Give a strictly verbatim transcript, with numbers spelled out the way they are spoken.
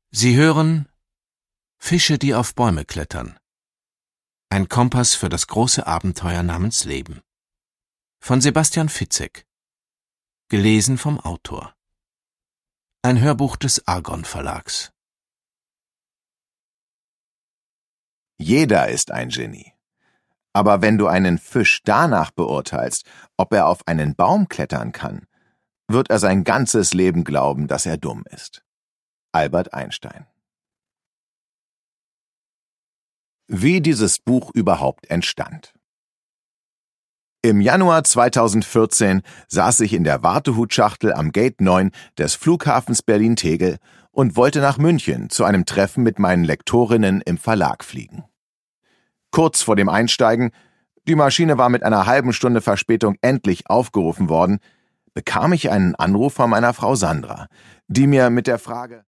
Sie hören Fische, die auf Bäume klettern. Ein Kompass für das große Abenteuer namens Leben. Von Sebastian Fitzek. Gelesen vom Autor. Ein Hörbuch des Argon Verlags. Jeder ist ein Genie. Aber wenn du einen Fisch danach beurteilst, ob er auf einen Baum klettern kann, wird er sein ganzes Leben glauben, dass er dumm ist. Albert Einstein. Wie dieses Buch überhaupt entstand. Im Januar zweitausendvierzehn saß ich in der Wartehutschachtel am Gate neun des Flughafens Berlin-Tegel und wollte nach München zu einem Treffen mit meinen Lektorinnen im Verlag fliegen. Kurz vor dem Einsteigen, die Maschine war mit einer halben Stunde Verspätung endlich aufgerufen worden, bekam ich einen Anruf von meiner Frau Sandra, die mir mit der Frage